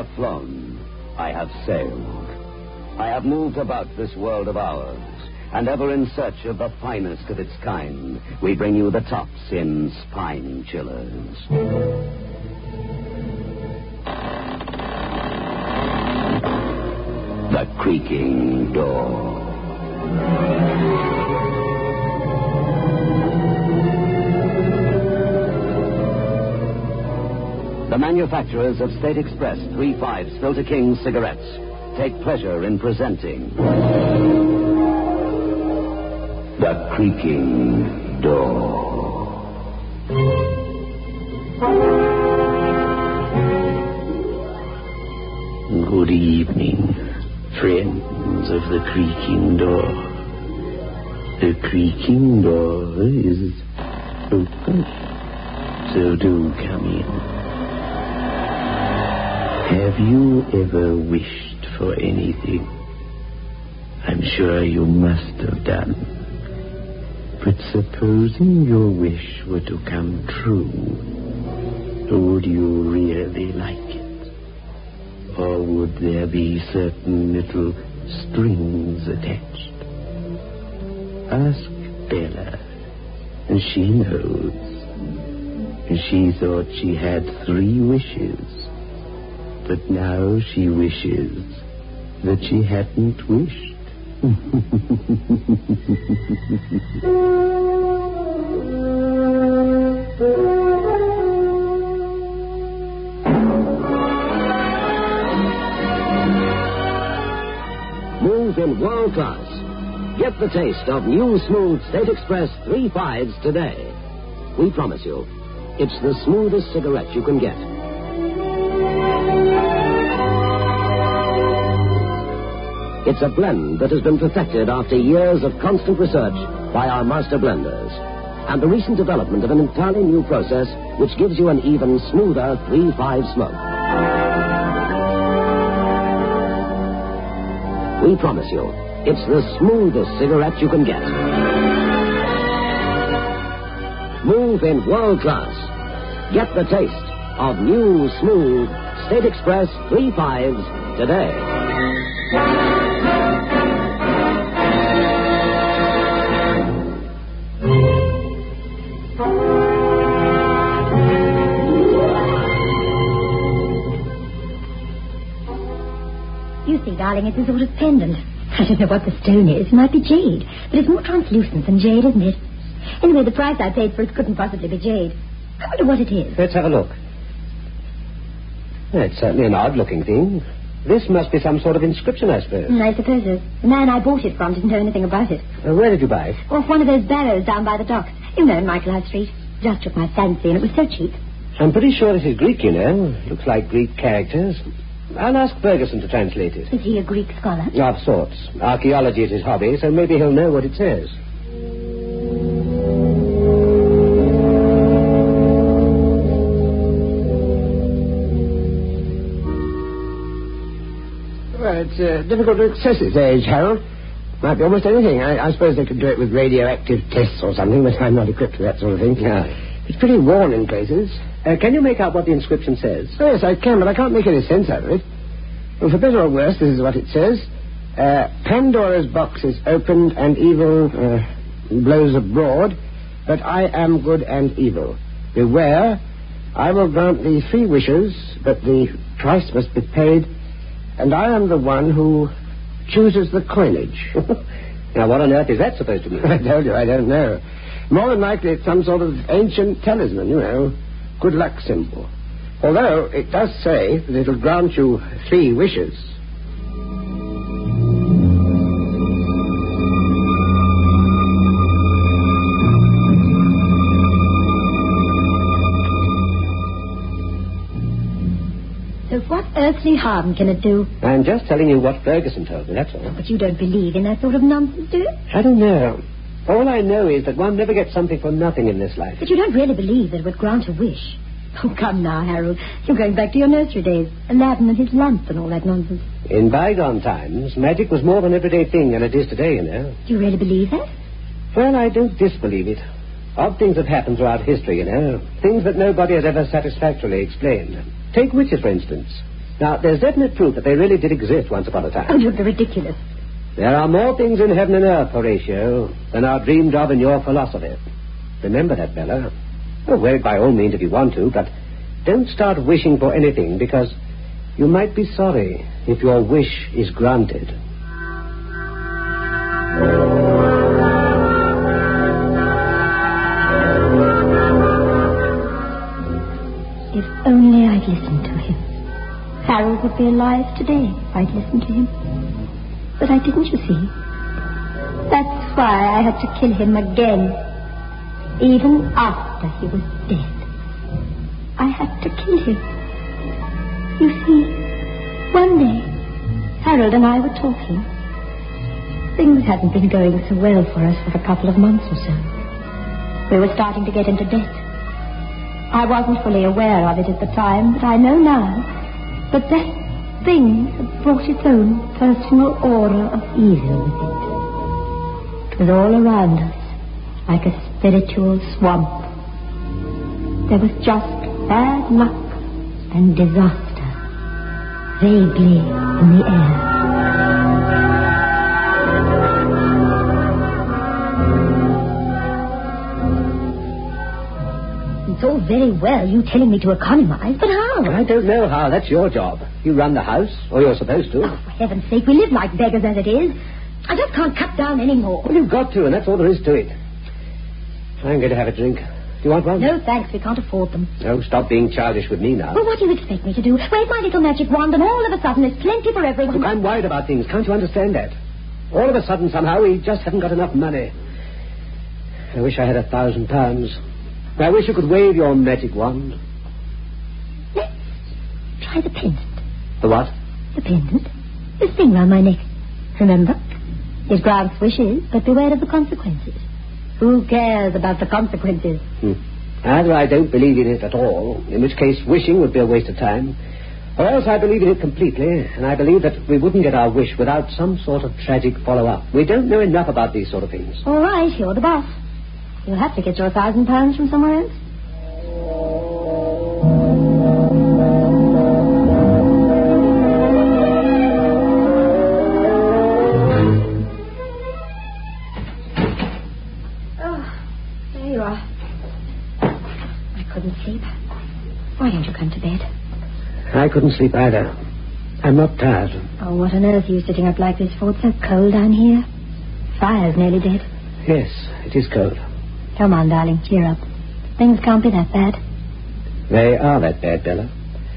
have flown. I have sailed. I have moved about this world of ours, and ever in search of the finest of its kind, we bring you the tops in spine chillers. The creaking door. The manufacturers of State Express 3/5 Filter King cigarettes take pleasure in presenting The Creaking Door. Good evening, friends of The Creaking Door. The Creaking Door is open, so do come in. Have you ever wished for anything? I'm sure you must have done. But supposing your wish were to come true, would you really like it? Or would there be certain little strings attached? Ask Bella, and she knows. She thought she had 3 wishes. But now she wishes that she hadn't wished. Move in world class. Get the taste of new smooth State Express 3/5s today. We promise you, it's the smoothest cigarette you can get. It's a blend that has been perfected after years of constant research by our master blenders, and the recent development of an entirely new process which gives you an even smoother 3/5 smoke. We promise you, it's the smoothest cigarette you can get. Move in world class. Get the taste of new, smooth State Express 3/5s today. You see, darling, it's a sort of pendant. I don't know what the stone is. It might be jade, but it's more translucent than jade, isn't it? Anyway, the price I paid for it couldn't possibly be jade. I wonder what it is. Let's have a look. It's certainly an odd-looking thing. This must be some sort of inscription, I suppose. I suppose so. The man I bought it from didn't know anything about it. Where did you buy it? Off one of those barrows down by the docks. You know, in Michaelhouse Street. Just took my fancy, and it was so cheap. I'm pretty sure this is Greek, you know. Looks like Greek characters. I'll ask Ferguson to translate it. Is he a Greek scholar? Of sorts. Archaeology is his hobby, so maybe he'll know what it says. Well, it's difficult to access its age, Harold. Might be almost anything. I suppose they could do it with radioactive tests or something, but I'm not equipped for that sort of thing. Yeah. It's pretty worn in places. Can you make out what the inscription says? Oh, yes, I can, but I can't make any sense out of it. Well, for better or worse, this is what it says. Pandora's box is opened and evil blows abroad, but I am good and evil. Beware, I will grant thee 3 wishes, but the price must be paid, and I am the one who chooses the coinage. Now, what on earth is that supposed to mean? I told you, I don't know. More than likely it's some sort of ancient talisman, you know, good luck symbol. Although it does say that it'll grant you 3 wishes. So what earthly harm can it do? I'm just telling you what Ferguson told me, that's all. But you don't believe in that sort of nonsense, do you? I don't know. All I know is that one never gets something for nothing in this life. But you don't really believe that it would grant a wish. Oh, come now, Harold. You're going back to your nursery days. Aladdin and his lamp and all that nonsense. In bygone times, magic was more of an everyday thing than it is today, you know. Do you really believe that? Well, I don't disbelieve it. Odd things have happened throughout history, you know. Things that nobody has ever satisfactorily explained. Take witches, for instance. Now, there's definite proof that they really did exist once upon a time. Oh, you're ridiculous. There are more things in heaven and earth, Horatio, than are dreamed of in your philosophy. Remember that, Bella. Oh, wear it by all means if you want to, but don't start wishing for anything, because you might be sorry if your wish is granted. If only I'd listened to him. Harold would be alive today if I'd listened to him. But I didn't, you see. That's why I had to kill him again. Even after he was dead. I had to kill him. You see, one day, Harold and I were talking. Things hadn't been going so well for us for a couple of months or so. We were starting to get into debt. I wasn't fully aware of it at the time, but I know now that that thing had brought its own personal aura of evil with it. It was all around us, like a spiritual swamp. There was just bad luck and disaster, vaguely in the air. It's all very well, you telling me to economize, but how? I don't know how. That's your job. You run the house, or you're supposed to. Oh, for heaven's sake, we live like beggars as it is. I just can't cut down any more. Well, you've got to, and that's all there is to it. I'm going to have a drink. Do you want one? No, thanks. We can't afford them. Oh, stop being childish with me now. Well, what do you expect me to do? Wave my little magic wand and all of a sudden there's plenty for everyone. Look, I'm worried about things. Can't you understand that? All of a sudden, somehow, we just haven't got enough money. I wish I had £1,000. I wish you could wave your magic wand. Let's try the pendant. The what? The pendant. This thing round my neck. Remember? It grants wishes, but beware of the consequences. Who cares about the consequences? Either I don't believe in it at all, in which case wishing would be a waste of time, or else I believe in it completely, and I believe that we wouldn't get our wish without some sort of tragic follow-up. We don't know enough about these sort of things. All right, you're the boss. You'll have to get your £1,000 from somewhere else. Why don't you come to bed? I couldn't sleep either. I'm not tired. Oh, what on earth are you sitting up like this for? It's so cold down here. Fire's nearly dead. Yes, it is cold. Come on, darling, cheer up. Things can't be that bad. They are that bad, Bella.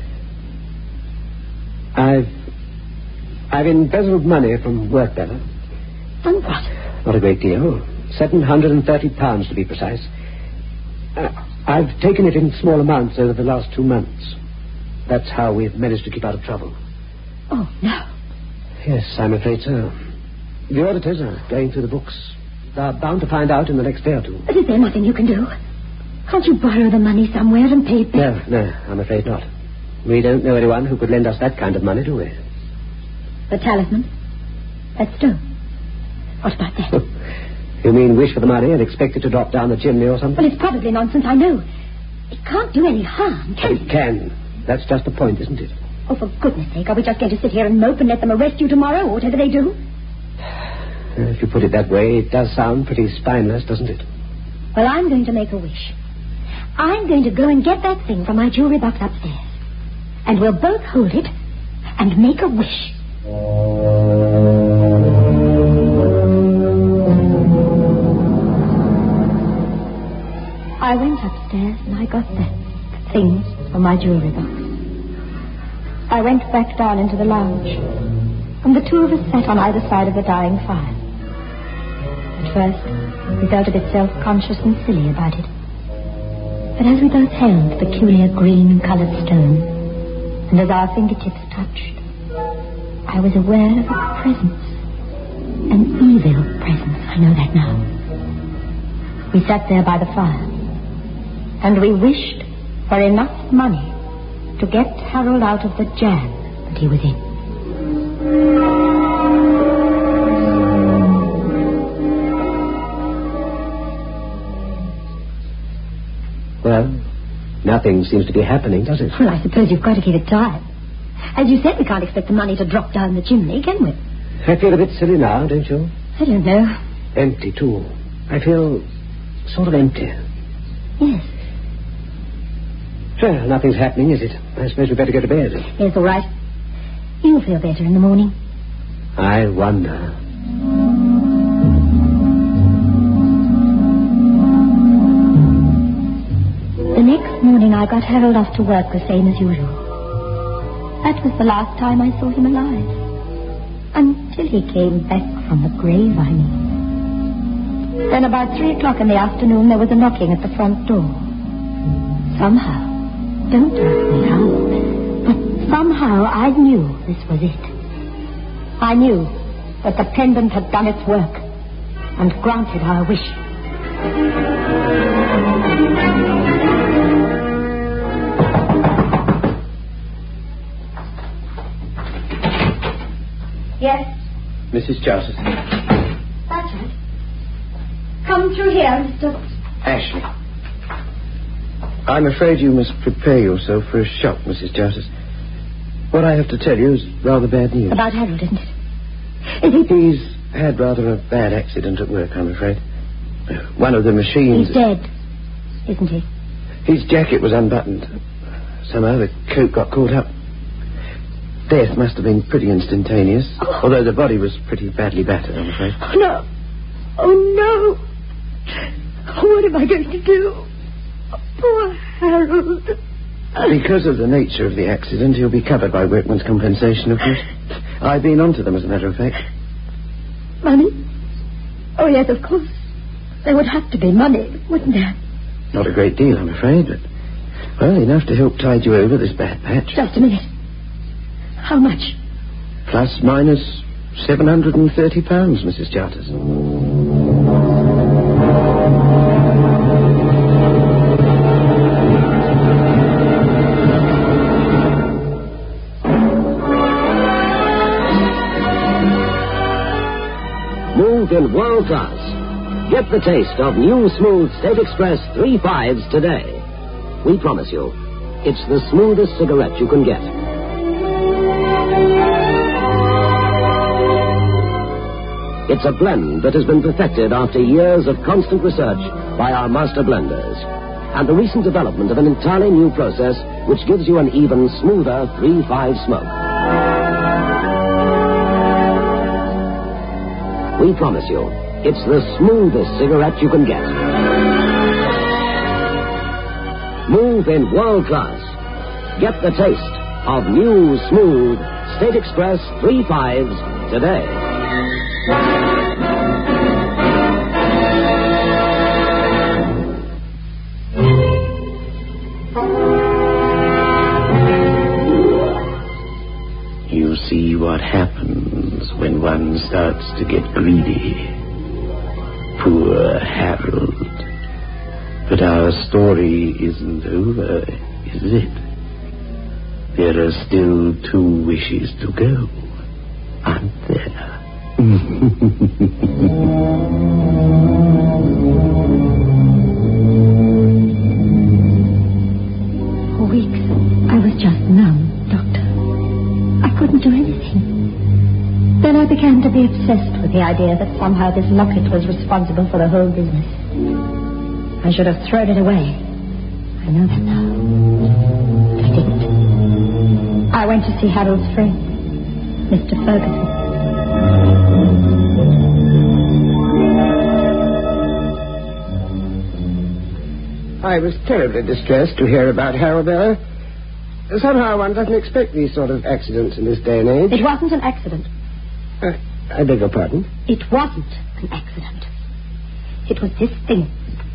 I've embezzled money from work, Bella. And what? Not a great deal. £730 to be precise. I've taken it in small amounts over the last 2 months. That's how we've managed to keep out of trouble. Oh, no. Yes, I'm afraid so. The auditors are going through the books. They're bound to find out in the next day or two. But is there nothing you can do? Can't you borrow the money somewhere and pay it back? No, I'm afraid not. We don't know anyone who could lend us that kind of money, do we? The talisman? That stone? What about that? You mean wish for the money and expect it to drop down the chimney or something? Well, it's probably nonsense, I know. It can't do any harm, can it? It can. That's just the point, isn't it? Oh, for goodness sake, are we just going to sit here and mope and let them arrest you tomorrow, or whatever they do? If you put it that way, it does sound pretty spineless, doesn't it? Well, I'm going to make a wish. I'm going to go and get that thing from my jewelry box upstairs. And we'll both hold it and make a wish. I went upstairs and I got that thing from my jewelry box. I went back down into the lounge, and the two of us sat on either side of the dying fire. At first, we felt a bit self-conscious and silly about it. But as we both held the peculiar green-colored stone, and as our fingertips touched, I was aware of a presence. An evil presence, I know that now. We sat there by the fire, and we wished for enough money to get Harold out of the jam that he was in. Well, nothing seems to be happening, does it? Well, I suppose you've got to keep it tight. As you said, we can't expect the money to drop down the chimney, can we? I feel a bit silly now, don't you? I don't know. Empty, too. I feel sort of empty. Yes. Well, nothing's happening, is it? I suppose we'd better go to bed. Yes, all right. You'll feel better in the morning. I wonder. The next morning I got Harold off to work the same as usual. That was the last time I saw him alive. Until he came back from the grave, I mean. Then about 3 o'clock in the afternoon there was a knocking at the front door. Somehow, don't ask me how, but somehow I knew this was it. I knew that the pendant had done its work and granted our wish. Yes? Mrs. Charles. That's right. Come through here, Mr. Ashley. I'm afraid you must prepare yourself for a shock, Mrs. Charles. What I have to tell you is rather bad news. About Harold, isn't it? Is he... He's had rather a bad accident at work, I'm afraid. One of the machines... He's dead, isn't he? His jacket was unbuttoned. Somehow the coat got caught up. Death must have been pretty instantaneous, although the body was pretty badly battered, I'm afraid. Oh, no. Oh, no. What am I going to do? Poor Harold. Because of the nature of the accident, he'll be covered by workman's compensation, of course. I've been on to them, as a matter of fact. Money? Oh, yes, of course. There would have to be money, wouldn't there? Not a great deal, I'm afraid, but... well, enough to help tide you over this bad patch. Just a minute. How much? Plus minus £730, Mrs. Charters. Move in world class. Get the taste of new smooth State Express 3/5s today. We promise you, it's the smoothest cigarette you can get. It's a blend that has been perfected after years of constant research by our master blenders. And the recent development of an entirely new process which gives you an even smoother 3/5 smoke. We promise you, it's the smoothest cigarette you can get. Move in world class. Get the taste of new, smooth State Express 3/5s today. You see what happens when one starts to get greedy. Poor Harold. But our story isn't over, is it? There are still 2 wishes to go, aren't there? For weeks, I was just numb, Doctor. I couldn't do anything. Then I began to be obsessed with the idea that somehow this locket was responsible for the whole business. I should have thrown it away. I know that now. But I didn't. I went to see Harold's friend, Mr. Ferguson. I was terribly distressed to hear about Harold Bella. Somehow one doesn't expect these sort of accidents in this day and age. It wasn't an accident. I beg your pardon? It wasn't an accident. It was this thing.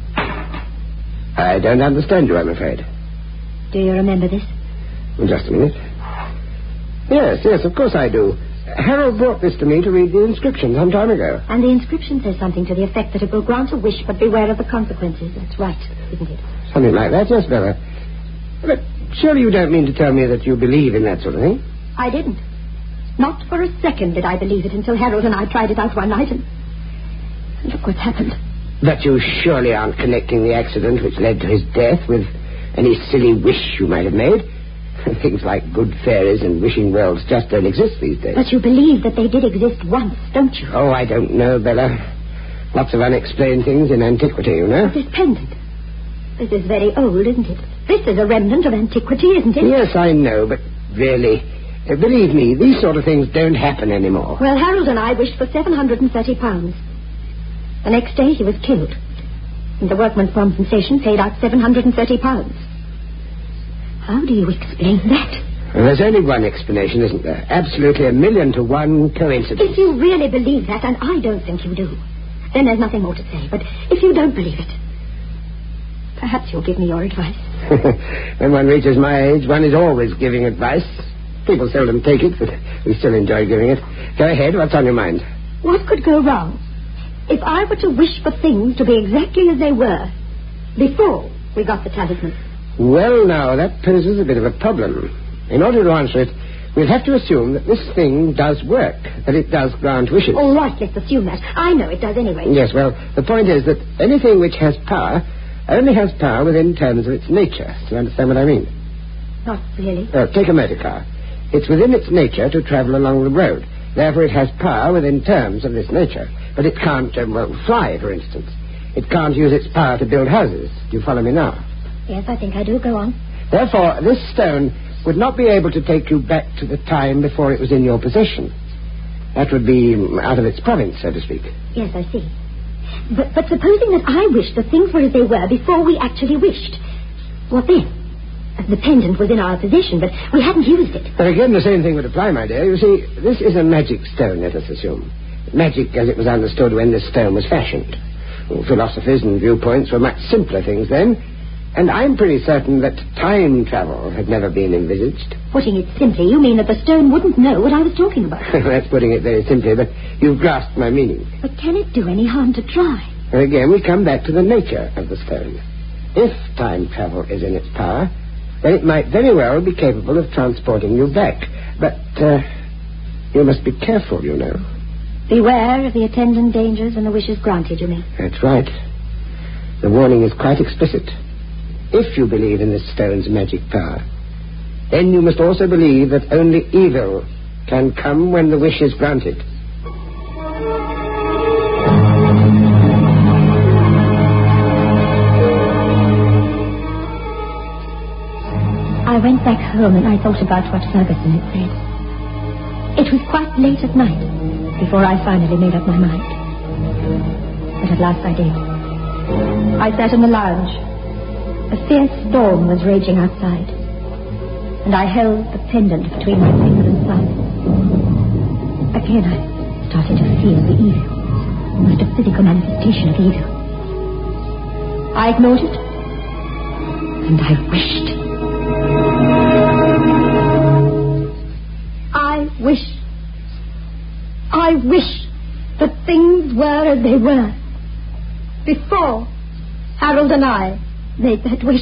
I don't understand you, I'm afraid. Do you remember this? Just a minute. Yes, of course I do. Harold brought this to me to read the inscription some time ago. And the inscription says something to the effect that it will grant a wish, but beware of the consequences. That's right, isn't it? Something like that, yes, Bella. But surely you don't mean to tell me that you believe in that sort of thing? I didn't. Not for a second did I believe it until Harold and I tried it out one night, and look what's happened. But you surely aren't connecting the accident which led to his death with any silly wish you might have made. Things like good fairies and wishing wells just don't exist these days. But you believe that they did exist once, don't you? Oh, I don't know, Bella. Lots of unexplained things in antiquity, you know. But this pendant. This is very old, isn't it? This is a remnant of antiquity, isn't it? Yes, I know, but really, believe me, these sort of things don't happen anymore. Well, Harold and I wished for £730. The next day he was killed. And the workman's compensation paid out £730. How do you explain that? Well, there's only one explanation, isn't there? Absolutely 1,000,000 to 1 coincidence. If you really believe that, and I don't think you do, then there's nothing more to say. But if you don't believe it, perhaps you'll give me your advice. When one reaches my age, one is always giving advice. People seldom take it, but we still enjoy giving it. Go ahead, what's on your mind? What could go wrong if I were to wish for things to be exactly as they were before we got the talisman? Well, now, that poses a bit of a problem. In order to answer it, we'll have to assume that this thing does work, that it does grant wishes. All right, let's assume that. I know it does anyway. Yes, well, the point is that anything which has power only has power within terms of its nature. Do you understand what I mean? Not really. Take a motor car. It's within its nature to travel along the road. Therefore, it has power within terms of this nature. But it can't, fly, for instance. It can't use its power to build houses. Do you follow me now? Yes, I think I do. Go on. Therefore, this stone would not be able to take you back to the time before it was in your possession. That would be out of its province, so to speak. Yes, I see. But supposing that I wished that things were as they were before we actually wished, what then? The pendant was in our possession, but we hadn't used it. But again, the same thing would apply, my dear. You see, this is a magic stone, let us assume. Magic as it was understood when this stone was fashioned. Philosophies and viewpoints were much simpler things then, and I'm pretty certain that time travel had never been envisaged. Putting it simply, you mean that the stone wouldn't know what I was talking about? That's putting it very simply, but you've grasped my meaning. But can it do any harm to try? And again, we come back to the nature of the stone. If time travel is in its power, then it might very well be capable of transporting you back. But you must be careful, you know. Beware of the attendant dangers and the wishes granted, you mean? That's right. The warning is quite explicit. If you believe in this stone's magic power, then you must also believe that only evil can come when the wish is granted. I went back home and I thought about what Ferguson had said. It was quite late at night before I finally made up my mind. But at last I did. I sat in the lounge. A fierce storm was raging outside, and I held the pendant between my finger and thumb. Again I started to feel the evil, almost a physical manifestation of evil. I ignored it, and I wished. I wish that things were as they were before Harold and I made that wish.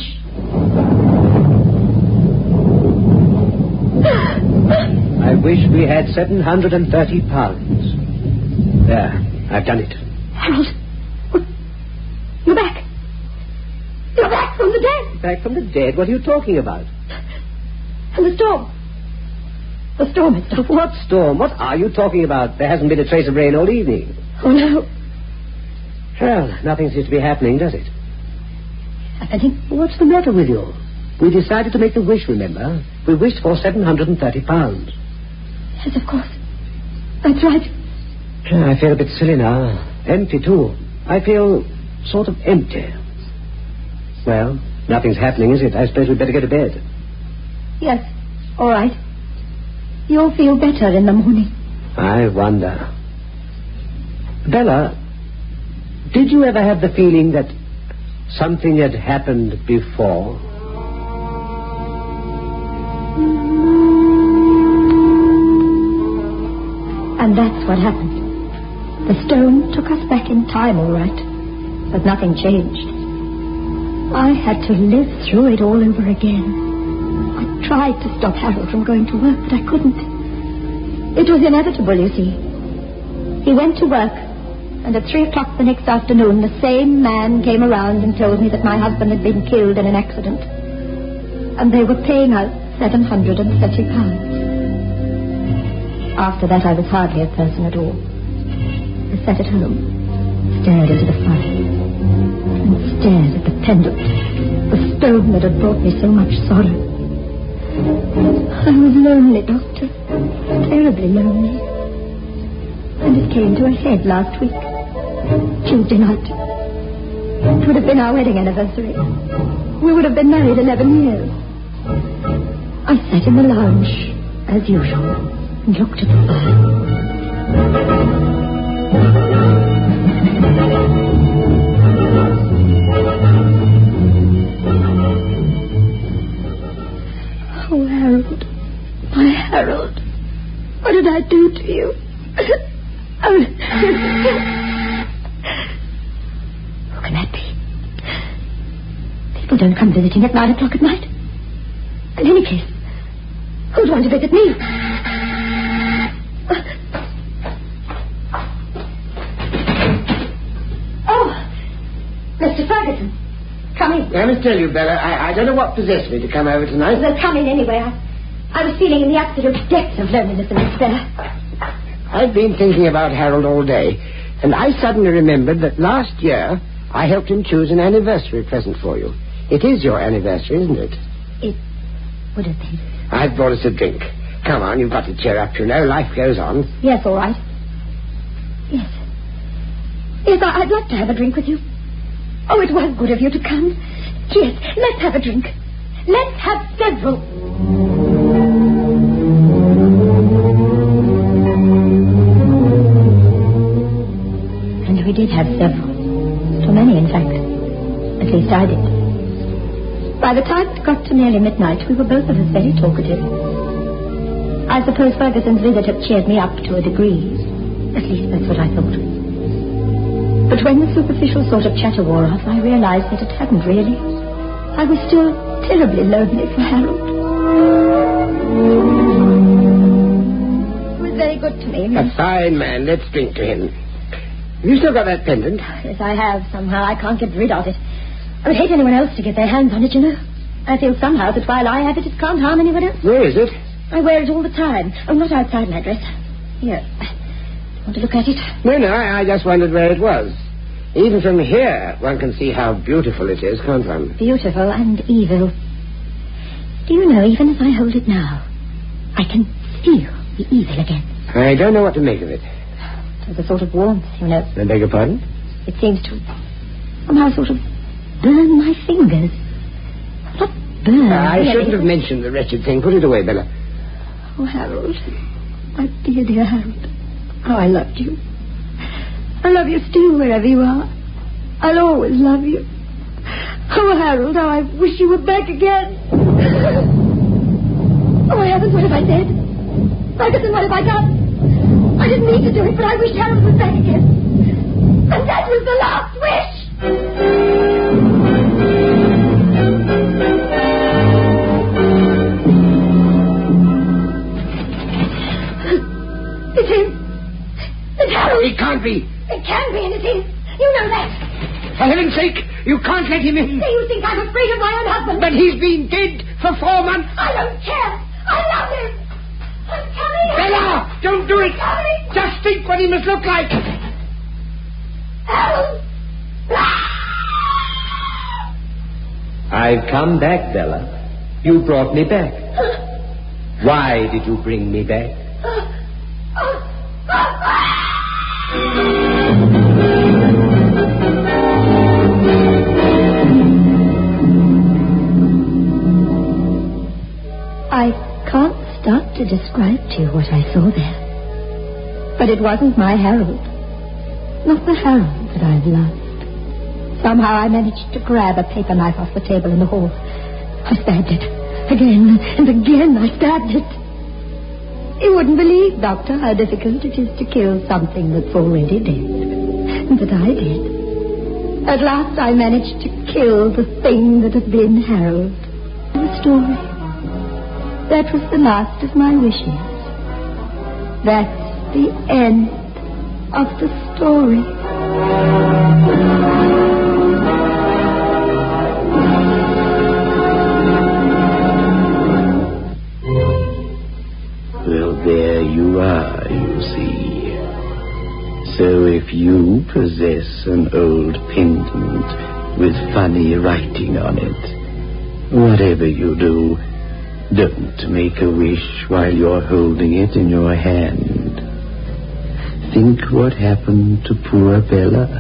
I wish we had £730. There, I've done it. Harold, you're back. You're back from the dead. Back from the dead? What are you talking about? And the storm. The storm has stopped. What storm? What are you talking about? There hasn't been a trace of rain all evening. Oh, no. Well, nothing seems to be happening, does it? Happening? What's the matter with you? We decided to make the wish, remember? We wished for £730. Yes, of course. That's right. I feel a bit silly now. Empty, too. I feel sort of empty. Well, nothing's happening, is it? I suppose we'd better go to bed. Yes, all right. You'll feel better in the morning. I wonder. Bella, did you ever have the feeling that something had happened before? And that's what happened. The stone took us back in time, all right. But nothing changed. I had to live through it all over again. I tried to stop Harold from going to work, but I couldn't. It was inevitable, you see. He went to work, and at 3 o'clock the next afternoon, the same man came around and told me that my husband had been killed in an accident. And they were paying out £730. After that, I was hardly a person at all. I sat at home, stared into the fire, and stared at the pendant, the stone that had brought me so much sorrow. I was lonely, Doctor, terribly lonely. And it came to a head last week, Tuesday night. It would have been our wedding anniversary. We would have been married 11 years. I sat in the lounge, as usual, and looked at the fire. Oh, Harold. My Harold. What did I do to you? Oh. Who can that be? People don't come visiting at 9 o'clock at night. In any case, who'd want to visit me? Oh, Mr. Ferguson. Come in. I must tell you, Bella, I don't know what possessed me to come over tonight. Well, come in anyway. I was feeling in the absolute depths of loneliness and despair. I've been thinking about Harold all day, and I suddenly remembered that last year I helped him choose an anniversary present for you. It is your anniversary, isn't it? It would have been. I've brought us a drink. Come on, you've got to cheer up, you know. Life goes on. Yes, all right. Yes. Yes, I'd like to have a drink with you. Oh, it was good of you to come. Yes, let's have a drink. Let's have several. And we did have several. Too many, in fact. At least I did. By the time it got to nearly midnight, we were both of us very talkative. I suppose Ferguson's visit had cheered me up to a degree. At least that's what I thought. But when the superficial sort of chatter wore off, I realized that it hadn't really. I was still terribly lonely for Harold. He was very good to me. A fine man. Let's drink to him. Have you still got that pendant? Yes, I have. Somehow I can't get rid of it. I would hate anyone else to get their hands on it, you know. I feel somehow that while I have it, it can't harm anyone else. Where is it? I wear it all the time. Oh, not outside my dress. Here. Want to look at it? No, I just wondered where it was. Even from here, one can see how beautiful it is, can't one? Beautiful and evil. Do you know, even as I hold it now, I can feel the evil again. I don't know what to make of it. There's a sort of warmth, you know. I beg your pardon? It seems to somehow sort of burn my fingers. Not burn. I shouldn't have mentioned the wretched thing. Put it away, Bella. Oh, Harold. My dear, dear Harold. How I loved you. I love you still wherever you are. I'll always love you. Oh, Harold, how I wish you were back again. Oh, heavens, what have I said? Ferguson, what have I done? I didn't mean to do it, but I wish Harold was back again. And that was the last wish. It's him. It's Harold. It can't be. It can be, and it is. You know that. For heaven's sake, you can't let him in. Do you think I'm afraid of my own husband? But he's been dead for 4 months. I don't care. I love him. I'm coming. Bella, don't do it. Coming. Just think what he must look like. Harold. I've come back, Bella. You brought me back. Why did you bring me back? I can't start to describe to you what I saw there. But it wasn't my Harold. Not the Harold that I've loved. Somehow I managed to grab a paper knife off the table in the hall. I stabbed it. Again and again I stabbed it. You wouldn't believe, Doctor, how difficult it is to kill something that's already dead. But I did. At last I managed to kill the thing that had been Harold. The story. That was the last of my wishes. That's the end of the story. you see. So if you possess an old pendant with funny writing on it, whatever you do, don't make a wish while you're holding it in your hand. Think what happened to poor Bella.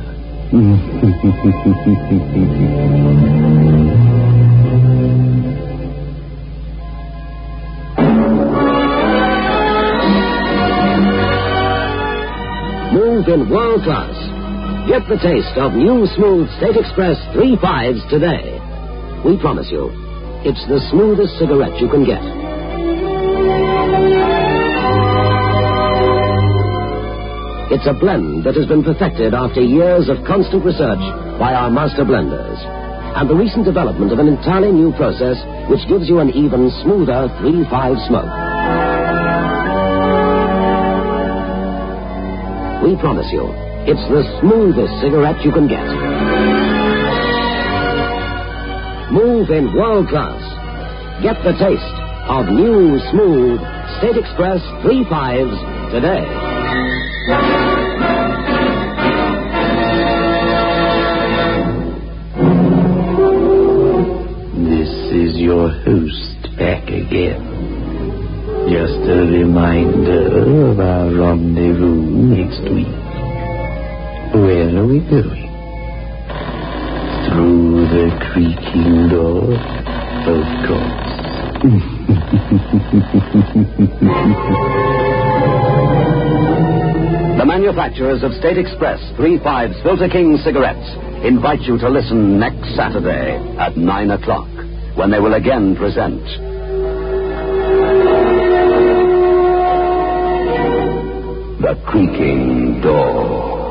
Move in world class. Get the taste of new smooth State Express 3/5s today. We promise you, it's the smoothest cigarette you can get. It's a blend that has been perfected after years of constant research by our master blenders, and the recent development of an entirely new process which gives you an even smoother 3/5 smoke. We promise you, it's the smoothest cigarette you can get. Move in world class. Get the taste of new, smooth State Express 3/5s today. This is your host back again. Just a reminder of our rendezvous next week. Where are we going? Through the creaking door, of course. The manufacturers of State Express 3/5s Filter King cigarettes invite you to listen next Saturday at 9 o'clock, when they will again present The Creaking Door.